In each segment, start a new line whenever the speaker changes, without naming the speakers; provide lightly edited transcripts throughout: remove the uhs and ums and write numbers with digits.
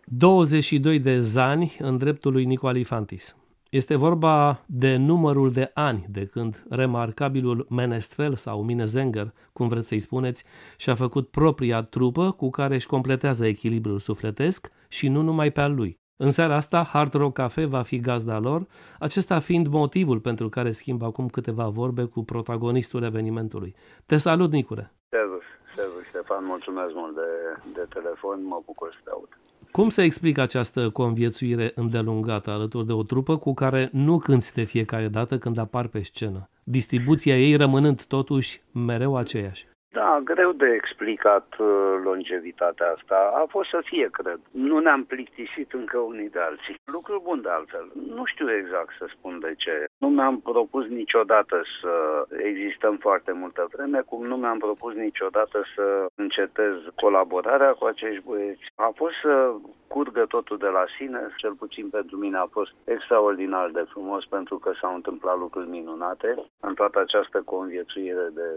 22 de zani în dreptul lui Nicu Alifantis. Este vorba de numărul de ani de când remarcabilul menestrel sau minezenger, cum vreți să-i spuneți, și-a făcut propria trupă cu care își completează echilibrul sufletesc și nu numai pe al lui. În seara asta, Hard Rock Cafe va fi gazda lor, acesta fiind motivul pentru care schimb acum câteva vorbe cu protagonistul evenimentului. Te salut, Nicure!
Servus, Ștefan, mulțumesc mult de telefon, mă bucur să te aud.
Cum se explică această conviețuire îndelungată alături de o trupă cu care nu cânți de fiecare dată când apar pe scenă, distribuția ei rămânând totuși mereu aceeași?
Da, greu de explicat longevitatea asta. A fost să fie, cred. Nu ne-am plictisit încă unii de alții. Lucru bun de altfel. Nu știu exact să spun de ce. Nu mi-am propus niciodată să existăm foarte multă vreme, cum nu mi-am propus niciodată să încetez colaborarea cu acești băieți. A fost să curgă totul de la sine, cel puțin pentru mine a fost extraordinar de frumos pentru că s-au întâmplat lucruri minunate în toată această conviețuire de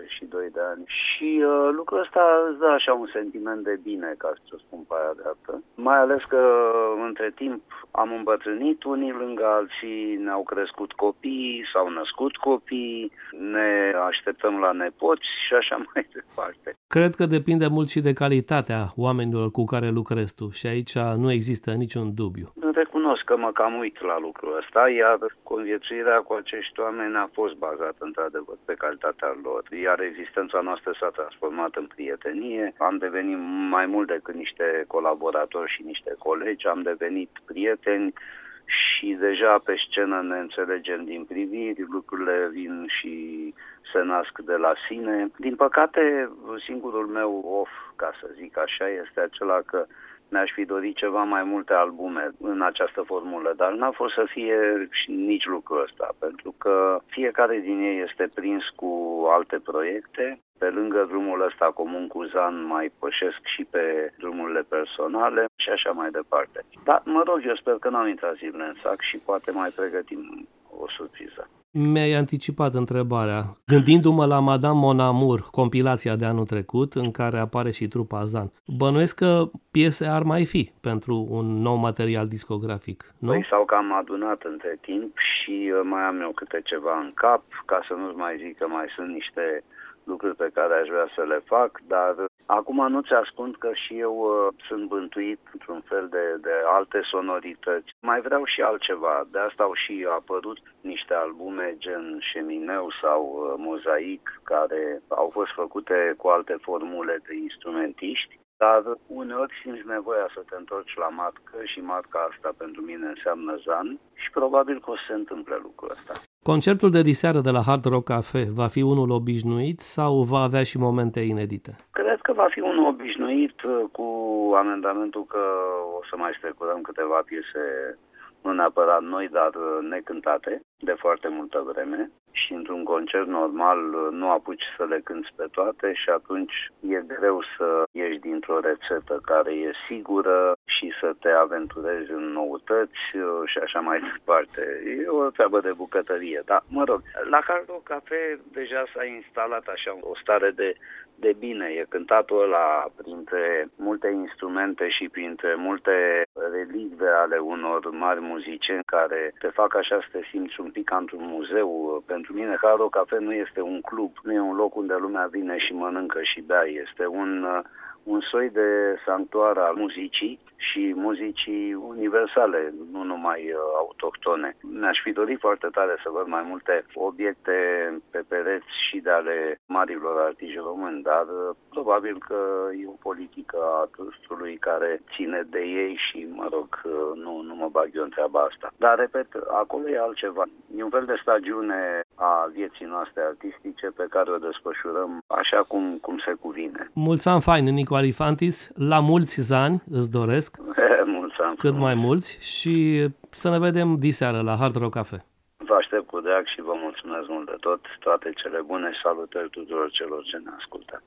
22 de ani. Și lucrul ăsta îți dă așa un sentiment de bine, ca să spun pe aia dreaptă. Mai ales că între timp am îmbătrânit unii lângă alții, ne-au crescut copii, s-au născut copii, ne așteptăm la nepoți și așa mai departe.
Cred că depinde mult și de calitatea oamenilor cu care lucrezi tu și aici nu există niciun dubiu.
Recunosc că mă cam uit la lucrul ăsta, iar conviețuirea cu acești oameni a fost bazată într-adevăr pe calitatea lor, iar existența noastră s-a transformat în prietenie. Am devenit mai mult decât niște colaboratori și niște colegi, am devenit prieteni și deja pe scenă ne înțelegem din priviri, lucrurile vin și se nasc de la sine. Din păcate, singurul meu off, ca să zic așa, este acela că mi-aș fi dorit ceva mai multe albume în această formulă, dar n-a fost să fie nici lucrul ăsta, pentru că fiecare din ei este prins cu alte proiecte. Pe lângă drumul ăsta comun cu Zan mai pășesc și pe drumurile personale și așa mai departe. Dar, mă rog, eu sper că n-au intrat zilele în sac și poate mai pregătim o surpriză.
Mi-ai anticipat întrebarea. Gândindu-mă la Madame Mon Amour, compilația de anul trecut, în care apare și trupa Zan, bănuiesc că piese ar mai fi pentru un nou material discografic, nu?
Păi s-au cam adunat între timp și mai am eu câte ceva în cap, ca să nu-ți mai zic că mai sunt niște lucruri pe care aș vrea să le fac, dar acum nu-ți ascund că și eu sunt bântuit într-un fel de alte sonorități. Mai vreau și altceva, de asta au și apărut niște albume gen Șemineu sau Mozaic, care au fost făcute cu alte formule de instrumentiști. Dar uneori simți nevoia să te întorci la matcă și matca asta pentru mine înseamnă Zan și probabil că o să se întâmple lucrul ăsta.
Concertul de diseară de la Hard Rock Cafe va fi unul obișnuit sau va avea și momente inedite?
Cred că va fi unul obișnuit cu amendamentul că o să mai strecurăm câteva piese, nu neapărat noi, dar necântate de foarte multă vreme și într-un concert normal nu apuci să le cânți pe toate și atunci e greu să ieși dintr-o rețetă care e sigură și să te aventurezi în noutăți și așa mai departe. E o treabă de bucătărie, dar mă rog, la Hard Rock Cafe deja s-a instalat așa o stare de bine. E cântatul ăla printre multe instrumente și printre multe relicve ale unor mari muzicieni care te fac așa să te simți un pic ca într-un muzeu. Pentru mine Hard Rock Cafe nu este un club, nu e un loc unde lumea vine și mănâncă și bea, este un soi de sanctuar al muzicii și muzicii universale, nu numai autohtone. Mi-aș fi dorit foarte tare să văd mai multe obiecte pe pereți și de ale marilor artiști români, dar probabil că e o politică a trustului care ține de ei și, mă rog, nu mă bag eu în treaba asta. Dar, repet, acolo e altceva. E un fel de stagiune a vieții noastre artistice pe care o desfășurăm așa cum se cuvine.
Mulți ani faini, Nicu Alifantis, la mulți ani îți doresc.
Mulți ani.
Cât mai mulți și să ne vedem diseară la Hard Rock Cafe.
Vă aștept cu drag și vă mulțumesc mult de tot, toate cele bune și salutări tuturor celor ce ne ascultă.